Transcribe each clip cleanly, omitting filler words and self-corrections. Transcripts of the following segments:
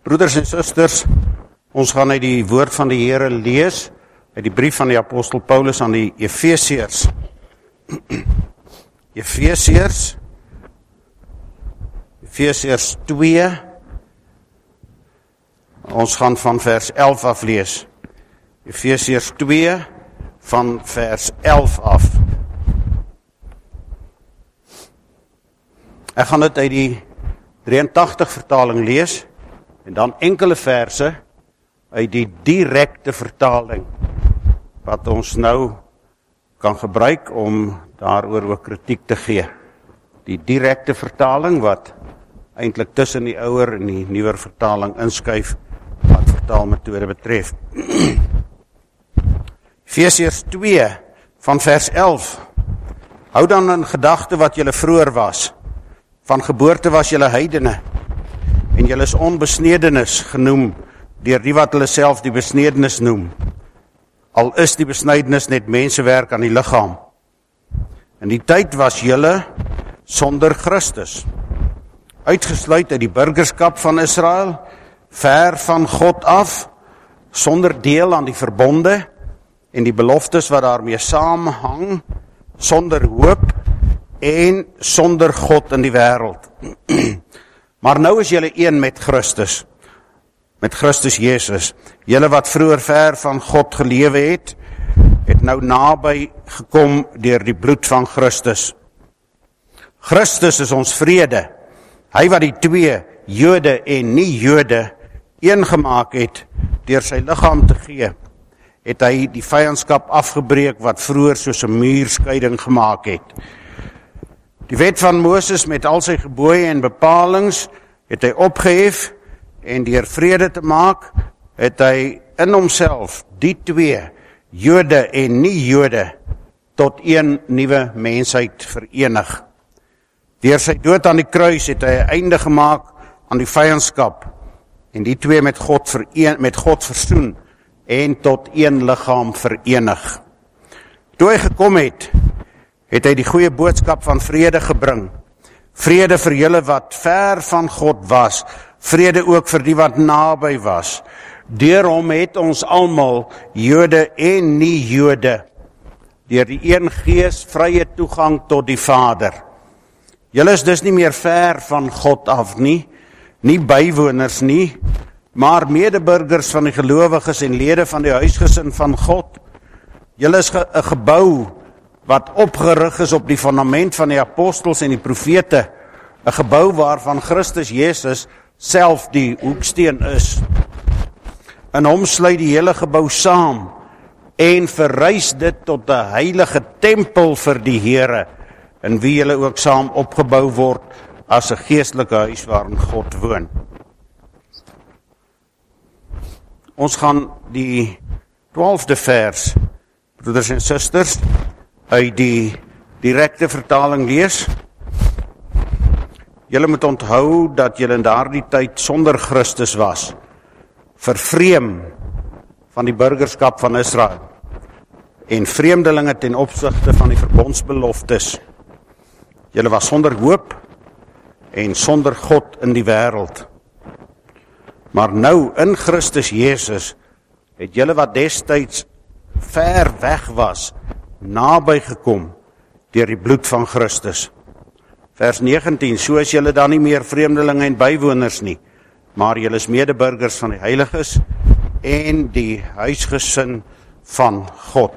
Broeders en susters, ons gaan uit die woord van die Here lees, uit die brief van die apostel Paulus aan die Efesiërs. Efesiërs 2, ons gaan van vers 11 af lees. Efesiërs 2, van vers 11 af. Ek gaan dit uit die 83 vertaling lees, en dan enkele verse uit die direkte vertaling, wat ons nou kan gebruik om daaroor ook kritiek te gee. Die direkte vertaling wat eintlik tussen die ouer en die nuwer vertaling inskuif, wat vertaalmetode betref. Efesiërs 2 van vers 11. Hou dan in gedagte wat julle vroeër was. Van geboorte was julle heidene, en julle is onbesnedenis genoem, deur die wat hulle self die besnedenis noem. Al is die besnydenis net mensewerk aan die liggaam. In die tyd was julle sonder Christus, uitgesluit uit die burgerskap van Israel, ver van God af, sonder deel aan die verbonde en die beloftes wat daarmee saamhang, sonder hoop en sonder God in die wêreld. Maar nou is julle een met Christus Jesus. Julle wat vroeër ver van God gelewe het nou naby gekom deur die bloed van Christus. Christus is ons vrede. Hy wat die twee, Jode en nie Jode, een gemaak het deur sy liggaam te gee, het hy die vyandskap afgebreek wat vroeër soos 'n muurskeiding gemaak het. Die wet van Moses met al sy gebooie en bepalings het hy opgehef, en deur vrede te maak, het hy in homself die twee, Jode en nie Jode, tot een nuwe mensheid verenig. Deur sy dood aan die kruis het hy 'n einde gemaak aan die vyandskap, en die twee met God versoen, en tot een liggaam verenig. Toe hy gekom het hy die goeie boodskap van vrede gebring. Vrede vir julle wat ver van God was, vrede ook vir die wat naby was. Deur hom het ons almal, Jode en nie Jode, deur die een Gees vrye toegang tot die Vader. Julle is dus nie meer ver van God af nie bywoners nie, maar medeburgers van die gelowiges en lede van die huisgesin van God. Julle is 'n gebou wat opgerig is op die fundament van die apostels en die profete, 'n gebou waarvan Christus Jesus self die hoeksteen is. In hom sluit die hele gebou saam en verrys dit tot 'n heilige tempel vir die Here, in wie julle ook saam opgebou word as 'n geestelike huis waarin God woon. Ons gaan die 12de vers, broeders en susters, uit die direkte vertaling lees. Julle moet onthou dat julle in daardie tyd sonder Christus was, vervreem van die burgerskap van Israel, en vreemdelinge ten opsigte van die verbondsbeloftes. Julle was sonder hoop en sonder God in die wêreld. Maar nou in Christus Jesus het julle wat destyds ver weg was, naby gekom deur die bloed van Christus. Vers 19, so is julle dan nie meer vreemdelinge en bywoners nie, maar julle is medeburgers van die heiliges en die huisgesin van God.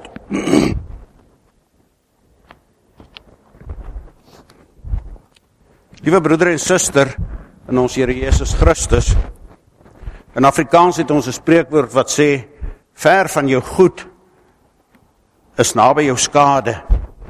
Liewe broeder en suster in ons Here Jesus Christus, in Afrikaans het ons 'n spreekwoord wat sê, ver van jou goed is naby jou skade.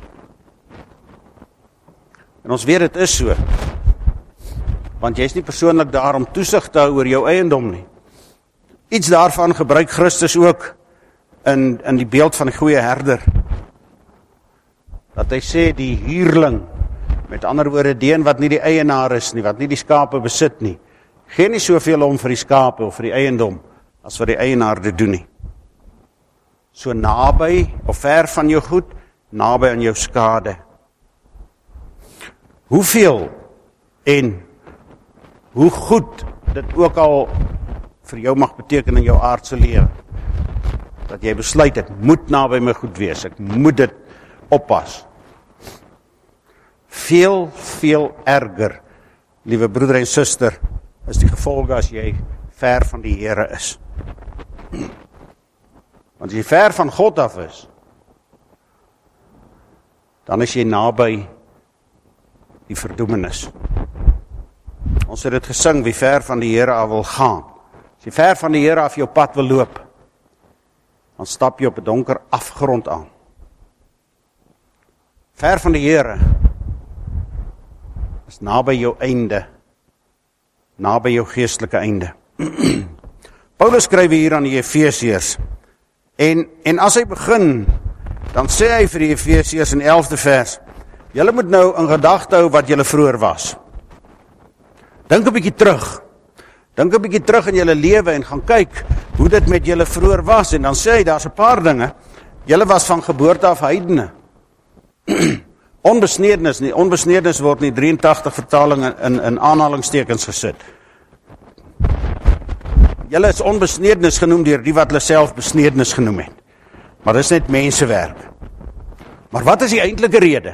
En ons weet dit is so, want jy is nie persoonlik daar om toesig te hou oor jou eiendom nie. Iets daarvan gebruik Christus ook in die beeld van die goeie herder. Dat hy sê die huurling, met ander woorde die een wat nie die eienaar is nie, wat nie die skape besit nie, gee nie soveel om vir die skape of vir die eiendom, as vir die eienaar dit doen nie. So naby of ver van jou goed, naby aan jou skade. Hoeveel en hoe goed dit ook al vir jou mag beteken in jou aardse lewe. Dat jy besluit, ek moet naby my goed wees, ek moet dit oppas. Veel erger, liewe broeder en suster, is die gevolge as jy ver van die Here is. Want as jy ver van God af is, dan is jy naby die verdoemenis. Ons het dit gesing, wie ver van die Here af wil gaan. As jy ver van die Here af jou pad wil loop, dan stap jy op 'n donker afgrond aan. Ver van die Here is naby jou einde, naby jou geestelike einde. Paulus skryf hier aan die Efesiërs, en as hy begin, dan sê hy vir die Efesiërs in 11de vers, julle moet nou in gedagte hou wat julle vroeër was. Dink 'n bietjie terug in julle lewe en gaan kyk hoe dit met julle vroeër was, en dan sê hy, daar's 'n paar dinge, julle was van geboorte af heidene. Onbesnedenis word in die 83 vertaling in aanhalingstekens gesit. Julle is onbesnedenis genoem deur die wat hulle self besnedenis genoem het. Maar dis net mensewerk. Maar wat is die eintlike rede?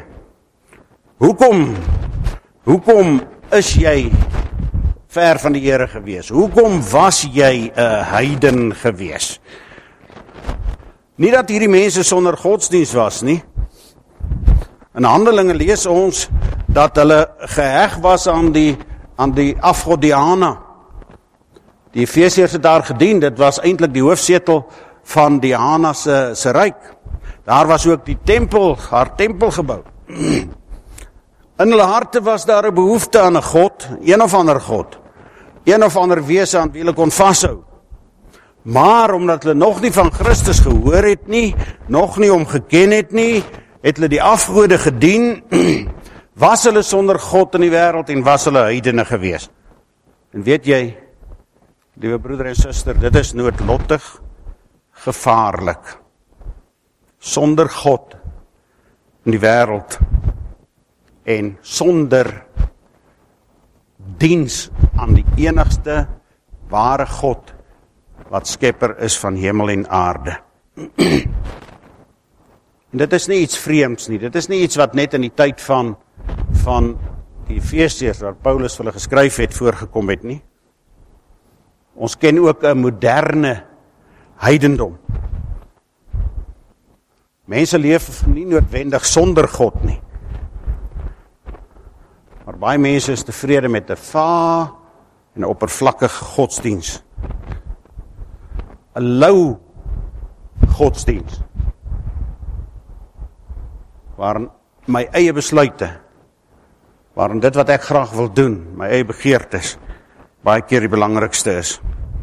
Hoekom is jy ver van die Here gewees? Hoekom was jy 'n heiden gewees? Nie dat hierdie mense sonder godsdiens was nie. In Handelinge lees ons dat hulle geheg was aan die afgod Diana. Die Efesiërs het daar gedien, dit was eintlik die hoofsetel van Diana se ryk. Daar was ook die tempel, haar tempel gebou. In hulle harte was daar 'n behoefte aan 'n God, een of ander wese aan wie hulle kon vashou. Maar omdat hulle nog nie van Christus gehoor het nie, nog nie hom geken het nie, het hulle die afgode gedien, was hulle sonder God in die wêreld en was hulle heidene gewees. En weet jy, liewe broeder en suster, dit is noodlottig, gevaarlik. Sonder God in die wêreld en sonder diens aan die enigste ware God wat skepper is van hemel en aarde. En dit is nie iets vreemds nie, dit is nie iets wat net in die tyd van die Efesiërs wat Paulus vir hulle geskryf het voorgekom het nie. Ons ken ook 'n moderne heidendom. Mense leef nie noodwendig sonder God nie. Maar baie mense is tevrede met 'n vae en 'n oppervlakkige godsdiens. 'n Lou godsdiens. Waarin my eie besluite, waarin dit wat ek graag wil doen, my eie begeertes, baie keer die belangrikste is.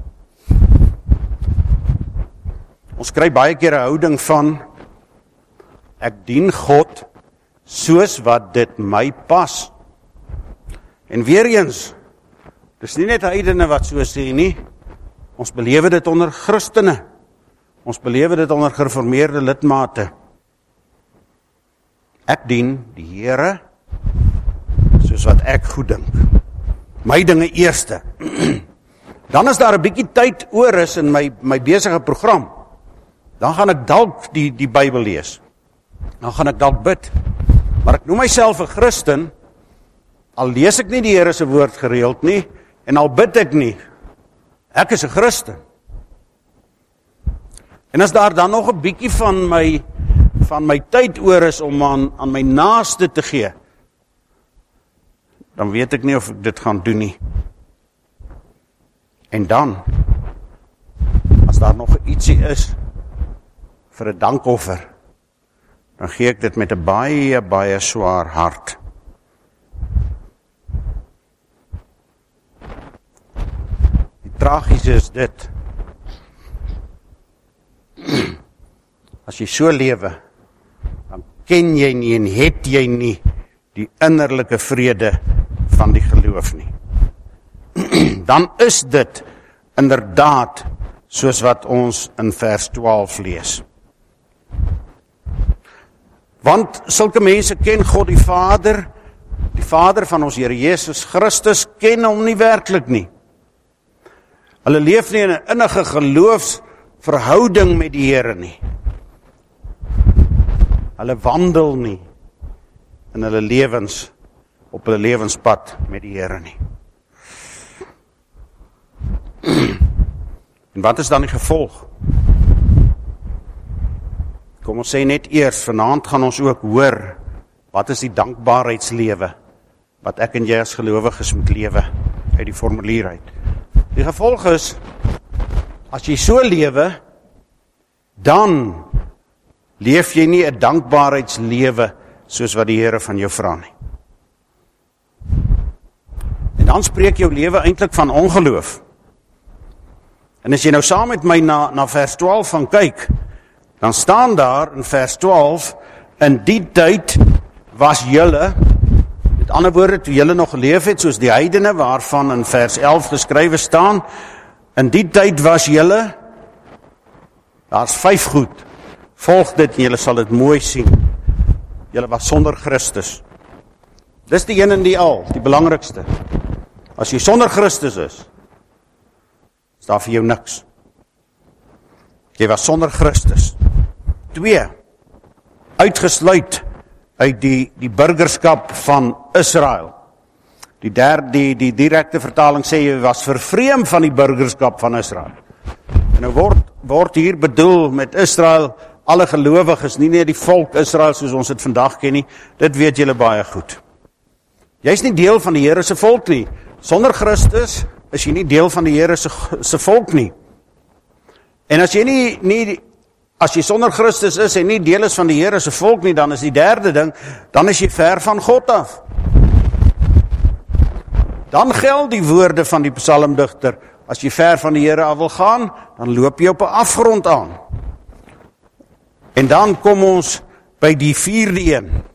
Ons kry baie keer 'n houding van, ek dien God soos wat dit my pas. En weer eens, dis nie net heidene wat so sê nie, ons belewe dit onder Christene, ons belewe dit onder gereformeerde lidmate. Ek dien die Here soos wat ek goed dink. My dinge eerste. Dan is daar 'n bietjie tyd oor is in my besige program. Dan gaan ek dalk die Bybel lees. Dan gaan ek dalk bid. Maar ek noem myself 'n Christen, al lees ek nie die Here se woord gereeld nie, en al bid ek nie. Ek is 'n Christen. En as daar dan nog 'n bietjie van my tyd oor is om aan my naaste te gee, dan weet ek nie of ek dit gaan doen nie. En dan, as daar nog ietsie is vir 'n dankoffer, dan gee ek dit met 'n baie swaar hart. Die tragiese is dit, as jy so lewe, dan ken jy nie en het jy nie die innerlike vrede van die geloof nie. Dan is dit inderdaad soos wat ons in vers 12 lees. Want sulke mense ken God die Vader van ons Here Jesus Christus, ken hom nie werklik nie. Hulle leef nie in 'n innige geloofsverhouding met die Here nie. Hulle wandel nie in hulle lewens, op hulle lewenspad met die Here nie. En wat is dan die gevolg? Kom ons sê net eers, vanaand gaan ons ook hoor, wat is die dankbaarheidslewe, wat ek en jy as gelowiges moet lewe, uit die formulier uit. Die gevolg is, as jy so lewe, dan leef jy nie 'n dankbaarheidslewe, soos wat die Here van jou vra nie. En dan spreek jou lewe eintlik van ongeloof. En as jy nou saam met my na vers 12 van kyk, dan staan daar in vers 12, in die tyd was julle, met ander woorde, toe julle nog geleef het, soos die heidene, waarvan in vers 11 geskrywe staan, in die tyd was julle, daar's 5 goed, volg dit en julle sal dit mooi sien, julle was sonder Christus. Dis die een en die al, die belangrikste. As jy sonder Christus is daar vir jou niks. Jy was sonder Christus. 2, uitgesluit uit die burgerskap van Israel. Die direkte vertaling sê jy was vervreem van die burgerskap van Israel. En nou word hier bedoel met Israel alle gelowiges, nie net die volk Israel soos ons dit vandag ken nie. Dit weet julle baie goed. Jy's nie deel van die Here se volk nie. Sonder Christus is jy nie deel van die Here se volk nie. En as jy as jy sonder Christus is en nie deel is van die Here se volk nie, dan is die derde ding, dan is jy ver van God af. Dan geld die woorde van die psalmdigter, as jy ver van die Here af wil gaan, dan loop jy op 'n afgrond aan. En dan kom ons by die 4de een.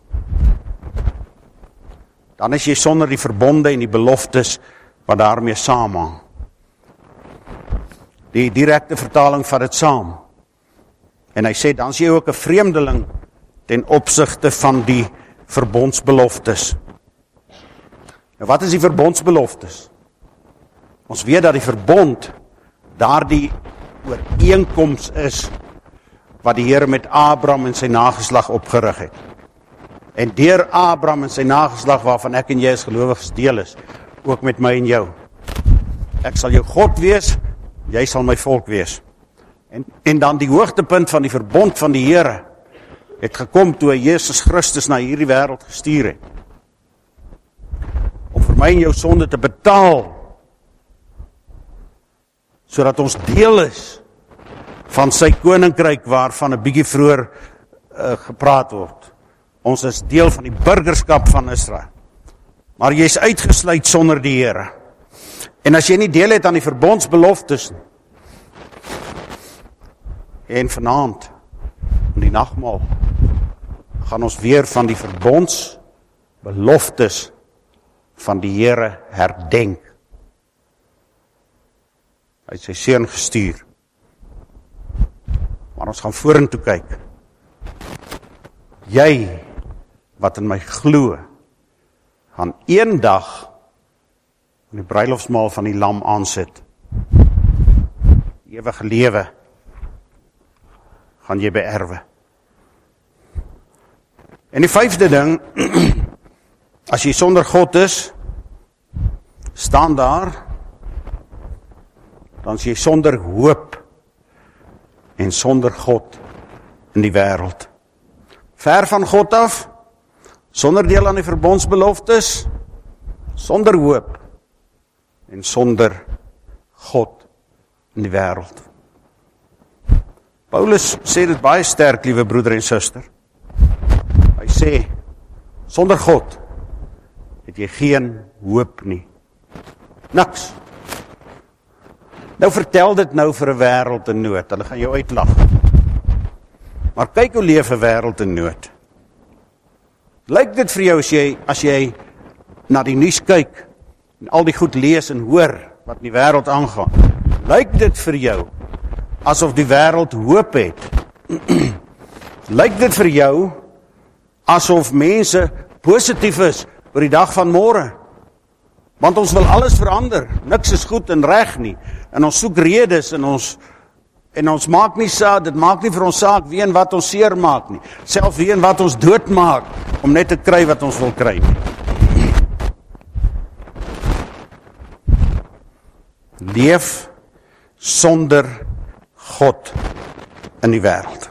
Dan is jy sonder die verbonde en die beloftes wat daarmee saamhang. Die direkte vertaling vat dit saam. En hy sê, dan is jy ook 'n vreemdeling ten opsigte van die verbondsbeloftes. Nou wat is die verbondsbeloftes? Ons weet dat die verbond daardie ooreenkoms is wat die Here met Abraham en sy nageslag opgerig het. En deur Abraham en sy nageslag waarvan ek en jy as gelowiges deel is, ook met my en jou. Ek sal jou God wees, jy sal my volk wees. En dan die hoogtepunt van die verbond van die Here het gekom toe hy Jesus Christus na hierdie wêreld gestuur het. Om vir my en jou sonde te betaal, sodat ons deel is van sy koninkryk waarvan 'n bietjie vroeër gepraat word. Ons is deel van die burgerskap van Israel. Maar jy is uitgesluit sonder die Here. En as jy nie deel het aan die verbondsbeloftes nie, en vanaand, in die nagmaal, gaan ons weer van die verbondsbeloftes van die Here herdenk. Hy het sy seun gestuur. Maar ons gaan vorentoe kyk. Jy, wat in my glo, gaan eendag in die bruilofsmaal van die lam aansit. Ewige lewe gaan jy beerwe. En die 5de ding, as jy sonder God is, staan daar, dan is jy sonder hoop en sonder God in die wêreld. Ver van God af, sonder deel aan die verbondsbeloftes, sonder hoop en sonder God in die wêreld. Paulus sê dit baie sterk, liewe broeder en suster. Hy sê, sonder God het jy geen hoop nie. Niks. Nou vertel dit nou vir 'n wêreld in nood. Hulle gaan jou uitlag. Maar kyk hoe leef 'n wêreld in nood. Lyk dit vir jou as jy na die nuus kyk en al die goed lees en hoor wat in die wêreld aangaan? Lyk dit vir jou asof die wêreld hoop het? Lyk dit vir jou asof mense positief is oor die dag van môre? Want ons wil alles verander. Niks is goed en reg nie. en ons soek redes en ons maak nie saak, dit maak nie vir ons saak wie en wat ons seer maak nie, selfs wie en wat ons dood maak, om net te kry wat ons wil kry nie. Leef sonder God in die wêreld.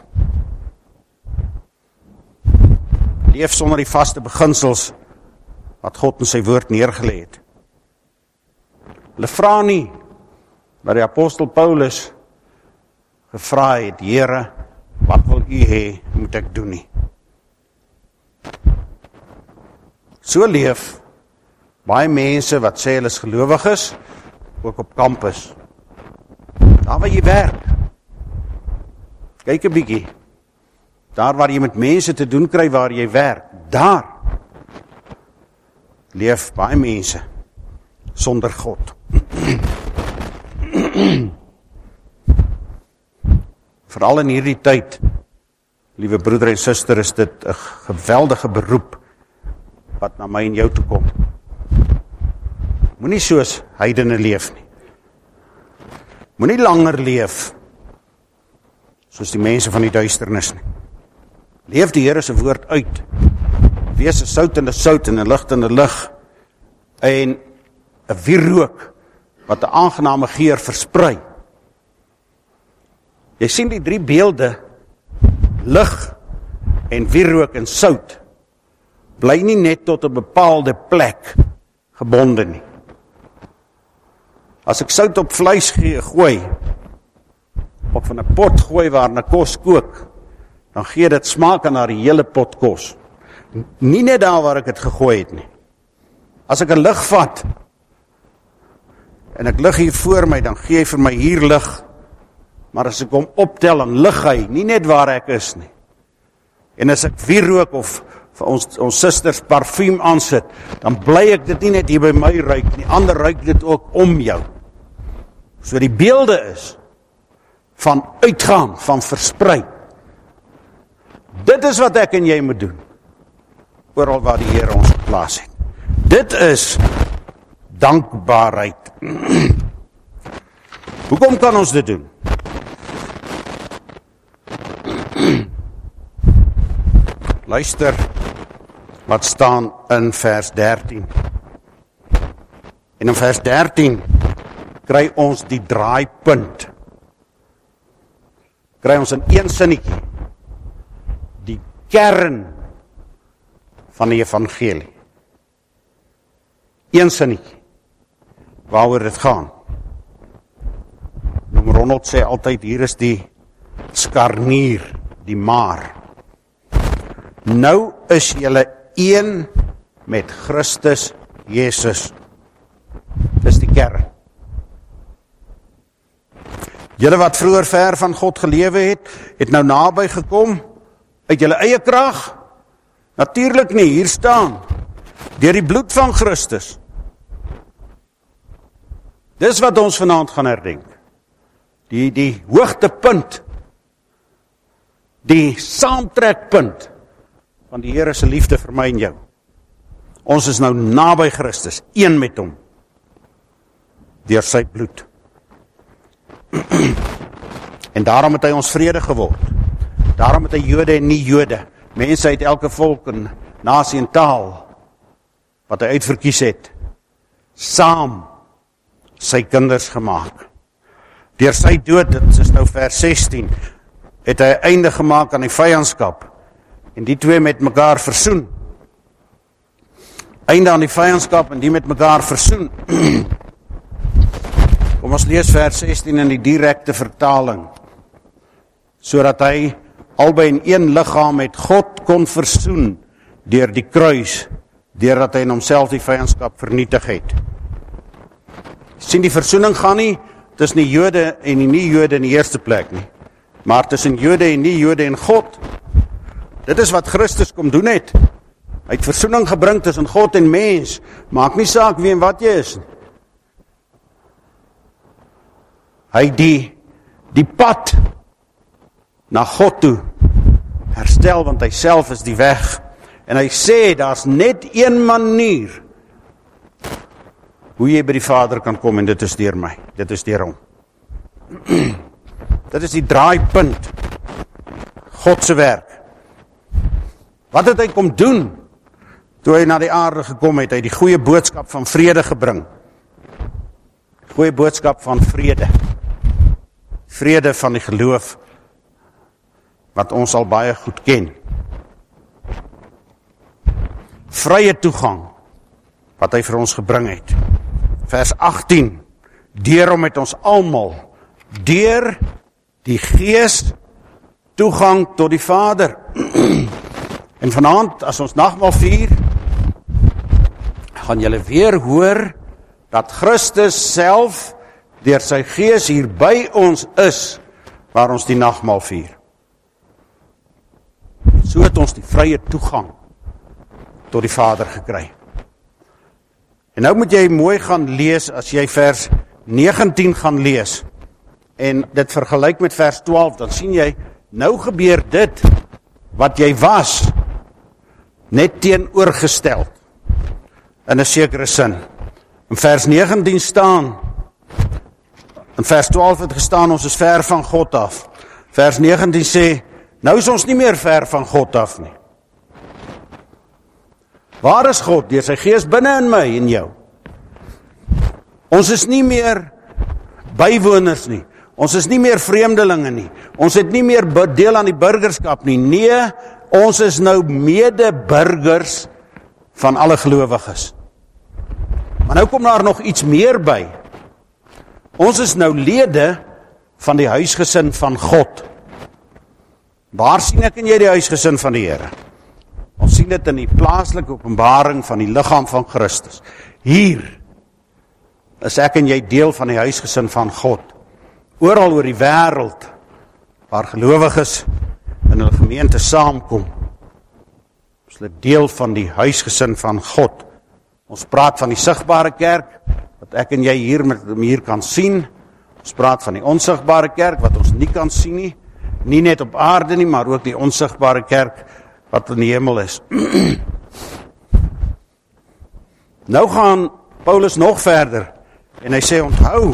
Leef sonder die vaste beginsels wat God in sy woord neergelê het. Hulle vra nie, maar die apostel Paulus gevra het, Here, wat wil u hê, moet ek doen nie. So leef baie mense wat sê hulle is gelowig is, ook op kampus. Daar waar jy werk. Kyk 'n bietjie. Daar waar jy met mense te doen kry waar jy werk, daar leef baie mense sonder God. Veral in hierdie tyd, liewe broeder en suster, is dit 'n geweldige beroep wat na my en jou toe kom. Moenie soos heidene leef nie. Moenie langer leef soos die mense van die duisternis nie. Leef die Here se woord uit. Wees 'n sout en 'n sout en 'n lig en 'n lig. En 'n wierook wat 'n aangename geur versprei. Jy sien die drie beelde, lig en wierook en sout, bly nie net tot 'n bepaalde plek gebonde nie. As ek sout op vleis gooi, of van 'n pot gooi waar 'n kos kook, dan gee dit smaak aan haar hele pot kos. Nie net daar waar ek dit gegooi het nie. As ek 'n lig vat, en ek lig hier voor my, dan gee hy vir my hier lig. Maar as ek hom optel, dan lig hy, nie net waar ek is nie. En as ek wierook of vir ons susters parfuum aansit, dan bly ek dit nie net hier by my ruik nie, ander ruik dit ook om jou. So die beelde is van uitgaan, van versprei. Dit is wat ek en jy moet doen, oral waar die Here ons geplaas het. Dit is dankbaarheid. Hoekom kan ons dit doen? Luister wat staan in vers 13. En in vers 13 kry ons die draaipunt. Kry ons in een sinnetjie die kern van die evangelie. Een sinnetjie waaroor dit gaan. Ronald sê altyd, hier is die skarnier, die maar. Nou is julle een met Christus Jesus. Dis die kern. Julle wat vroeër ver van God gelewe het nou naby gekom, uit julle eie krag? Natuurlik nie, hier staan, deur die bloed van Christus. Dis wat ons vanaand gaan herdenk. Die hoogtepunt, die saamtrekpunt van die Here se liefde vir my en jou. Ons is nou naby Christus, een met hom, deur sy bloed. En daarom het hy ons vrede geword. Daarom het hy Jode en nie Jode, mense uit elke volk en nasie en taal, wat hy uitverkies het, saam sy kinders gemaak. Deur sy dood, dit is nou vers 16, het hy einde gemaak aan die vyandskap, en die twee met mekaar versoen. Einde aan die vyandskap en die met mekaar versoen. Kom ons lees vers 16 in die direkte vertaling, sodat hy albei in een liggaam met God kon versoen, deur die kruis, deurdat hy in homself die vyandskap vernietig het. Sien, die versoening gaan nie tussen die Jode en die nie-Jode in die eerste plek nie, maar tussen Jode en nie-Jode en God. Dit is wat Christus kom doen het. Hy het versoening gebring tussen God en mens. Maak nie saak wie en wat jy is nie. Hy die pad na God toe herstel, want hy self is die weg. En hy sê, daar's net een manier hoe jy by die Vader kan kom, en dit is deur my, dit is deur hom. Dit is die draaipunt. God se werk. Wat het hy kom doen? Toe hy na die aarde gekom het, hy die goeie boodskap van vrede gebring. Goeie boodskap van vrede. Vrede van die geloof, wat ons al baie goed ken. Vrye toegang, wat hy vir ons gebring het. Vers 18, deur hom het ons almal, deur die Gees, toegang tot die Vader. En vanaand, as ons nagmaal vier, gaan julle weer hoor, dat Christus self, deur sy Gees hier by ons is, waar ons die nagmaal vier. So het ons die vrye toegang tot die Vader gekry. En nou moet jy mooi gaan lees, as jy vers 19 gaan lees, en dit vergelyk met vers 12, dan sien jy, nou gebeur dit, wat jy was, net teenoorgesteld, in 'n sekere sin. In vers 19 staan, in vers 12 het gestaan, ons is ver van God af. Vers 19 sê, nou is ons nie meer ver van God af nie. Waar is God? Deur sy Gees binne in my en jou. Ons is nie meer bywoners nie. Ons is nie meer vreemdelinge nie. Ons het nie meer deel aan die burgerskap nie. Nee, ons is nou medeburgers van alle gelowiges. Maar nou kom daar nog iets meer by. Ons is nou lede van die huisgesin van God. Waar sien ek en jy die huisgesin van die Here? Ons sien dit in die plaaslike openbaring van die liggaam van Christus. Hier is ek en jy deel van die huisgesin van God. Oral oor die wêreld, waar gelowiges in hulle gemeente saamkom, is hulle deel van die huisgesin van God. Ons praat van die sigbare kerk, wat ek en jy hier kan sien. Ons praat van die onsigbare kerk, wat ons nie kan sien nie. Nie net op aarde nie, maar ook die onsigbare kerk, wat in die hemel is. Nou gaan Paulus nog verder, en hy sê,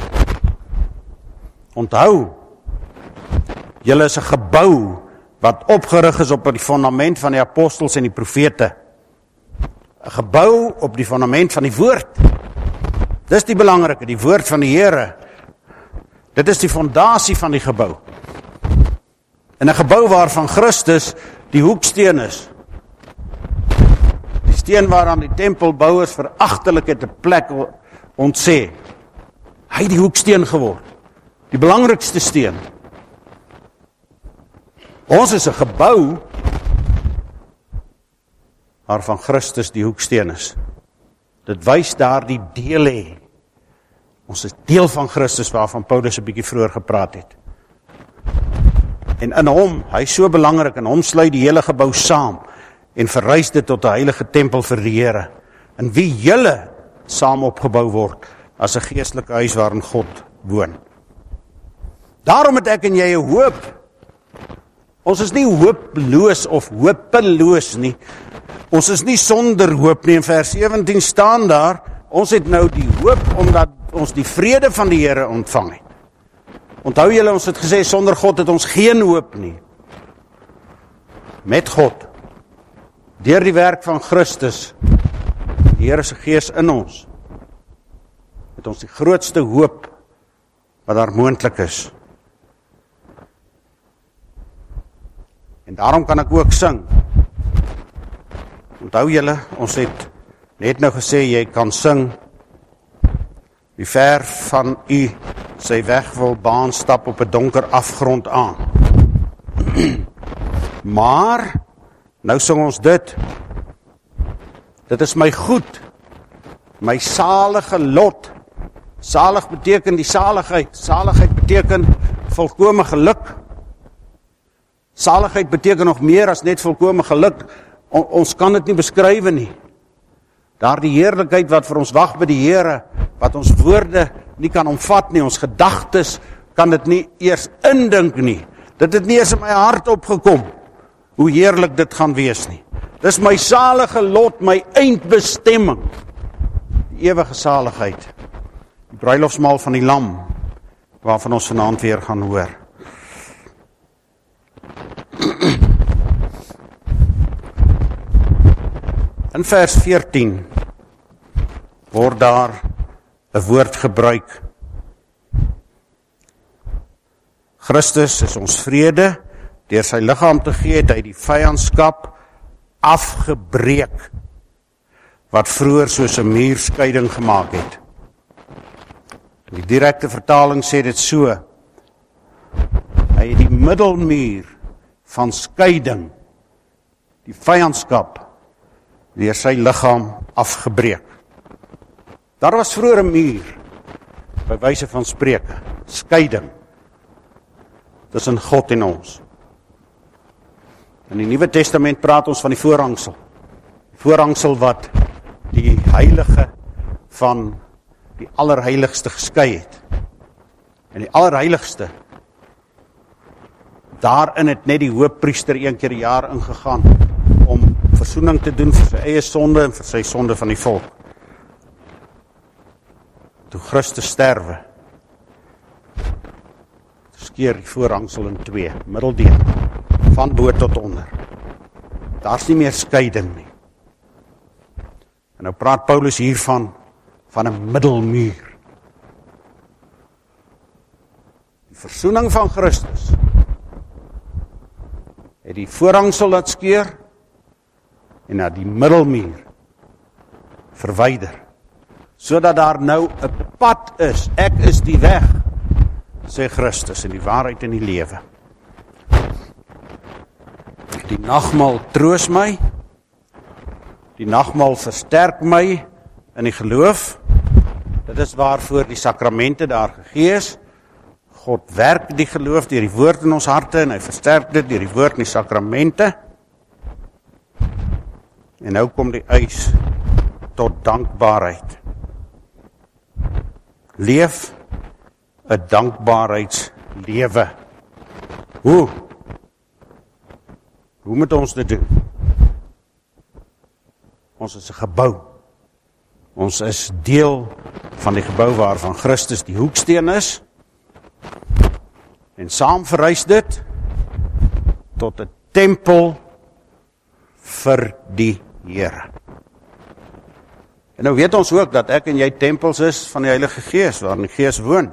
onthou, julle is 'n gebou, wat opgerig is op die fundament van die apostels en die profete. 'n Gebou op die fundament van die woord. Dis die belangrike, die woord van die Here. Dit is die fondasie van die gebou. En 'n gebou waarvan Christus die hoeksteen is. Die steen waaraan die tempelbouers veragtelik het 'n plek ontsê. Hy het die hoeksteen geword. Die belangrikste steen. Ons is 'n gebou waarvan Christus die hoeksteen is. Dit wys daar die deel hê. Ons is deel van Christus, waarvan Paulus 'n bietjie vroeër gepraat het. En in hom, hy is so belangrik, en hom sluit die hele gebou saam, en verrys dit tot 'n heilige tempel vir die Here, in wie julle saam opgebou word, as 'n geestelike huis waarin God woon. Daarom het ek en jy 'n hoop. Ons is nie hooploos of hopeloos nie. Ons is nie sonder hoop nie. In vers 17 staan daar, ons het nou die hoop, omdat ons die vrede van die Here ontvang het. Onthou julle, ons het gesê, sonder God het ons geen hoop nie. Met God, deur die werk van Christus, die Here se Gees in ons, het ons die grootste hoop wat daar moontlik is. En daarom kan ek ook sing. Onthou julle, ons het net nou gesê, jy kan sing, wie ver van u sy weg wil baan, stap op 'n donker afgrond aan. Maar, nou sing ons dit. Dit is my goed, my salige lot. Salig beteken die saligheid. Saligheid beteken volkome geluk. Saligheid beteken nog meer as net volkome geluk. Ons kan dit nie beskryf nie. Daar die heerlikheid wat vir ons wag by die Here, wat ons woorde nie kan omvat nie, ons gedagtes kan dit nie eers indink nie. Dit het nie eers in my hart opgekom, hoe heerlik dit gaan wees nie. Dis my salige lot, my eindbestemming, die ewige saligheid, die bruilofsmaal van die lam, waarvan ons vanaand weer gaan hoor. In vers 14 word daar 'n woord gebruik. Christus is ons vrede, deur sy liggaam te gee, het hy die vyandskap afgebreek, wat vroeër soos 'n muurskeiding gemaak het. Die direkte vertaling sê dit so: hy het die middelmuur van skeiding, die vyandskap, deur sy liggaam afgebreek. Daar was vroeër 'n muur, by wyse van spreuke, skeiding tussen God en ons. In die Nuwe Testament praat ons van die voorhangsel. Die voorhangsel wat die heilige van die allerheiligste geskei het. En die allerheiligste, daarin het net die hoofpriester een keer per jaar ingegaan om versoening te doen vir sy eie sonde en vir sy sonde van die volk. Toe Christus sterwe, skeer die voorhangsel in twee, middeldeur, van bo tot onder. Daar's nie meer skeiding nie. En nou praat Paulus hiervan, van 'n middelmuur. Die versoening van Christus het die voorhangsel laat skeer en na die middelmuur verwyder, sodat daar nou 'n pad is. Ek is die weg, sê Christus, en die waarheid en die lewe. Die nagmaal troos my, die nagmaal versterk my in die geloof. Dit is waarvoor die sakramente daar gegee is. God werk die geloof deur die woord in ons harte en hy versterk dit deur die woord en die sakramente. En nou kom die eis tot dankbaarheid. Leef 'n dankbaarheidslewe. Hoe moet ons dit doen? Ons is 'n gebou. Ons is deel van die gebou waarvan Christus die hoeksteen is. En saam verrys dit tot 'n tempel vir die Here. En nou weet ons ook dat ek en jy tempels is van die Heilige Gees, waarin die Gees woon.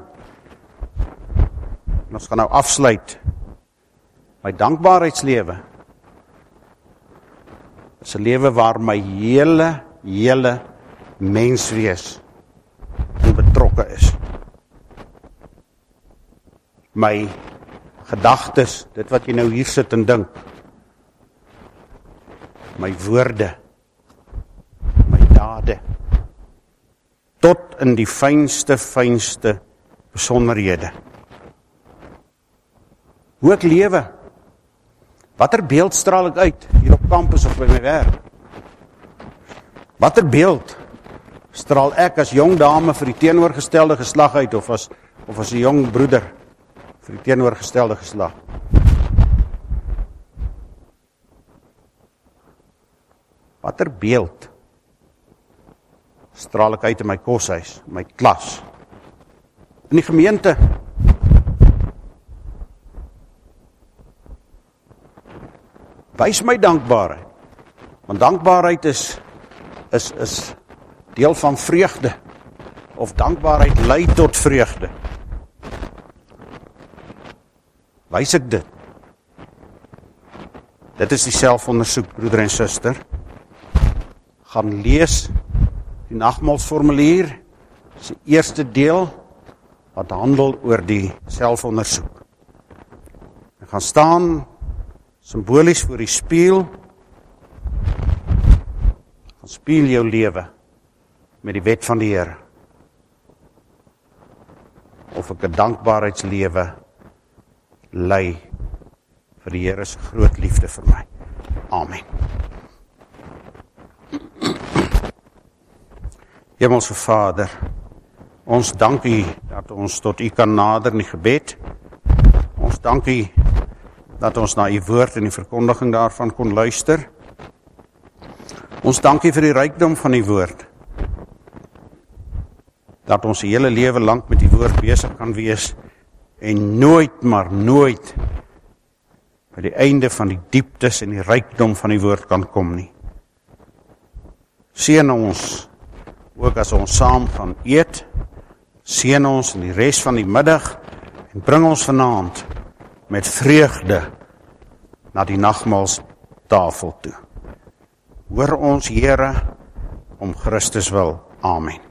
En ons gaan nou afsluit. My dankbaarheidslewe is 'n lewe waar my hele menswees in betrokke is. My gedagtes, dit wat jy nou hier sit en dink, my woorde, my dade, tot in die fynste besonderhede. Hoe ek lewe, watter beeld straal ek uit, hier op kampus of by my werk? Watter beeld straal ek as jong dame vir die teenoorgestelde geslag uit, of as 'n jong broeder vir die teenoorgestelde geslag? Watter beeld straal ek uit in my koshuis, in my klas, in die gemeente? Wys my dankbaarheid, want dankbaarheid is deel van vreugde, of dankbaarheid lei tot vreugde. Wys ek dit? Dit is die selfondersoek, broeder en suster. Gaan lees die nagmaalsformulier, dis die eerste deel wat handel oor die selfondersoek. Ek gaan staan simbolies voor die spieël, gaan spieël jou lewe met die wet van die Here. Of ek 'n dankbaarheidslewe lei vir die Here se groot liefde vir my. Amen. Hemelse Vader, ons dank U dat ons tot U kan nader in die gebed. Ons dank U dat ons na U woord en die verkondiging daarvan kon luister. Ons dank U vir die rykdom van die woord. Dat ons die hele lewe lank met die woord besig kan wees en nooit, maar nooit by die einde van die dieptes en die rykdom van die woord kan kom nie. Seën ons, ook as ons saam gaan eet, seën ons in die res van die middag, en bring ons vanaand met vreugde na die nagmaalstafel toe. Hoor ons, Here, om Christus wil. Amen.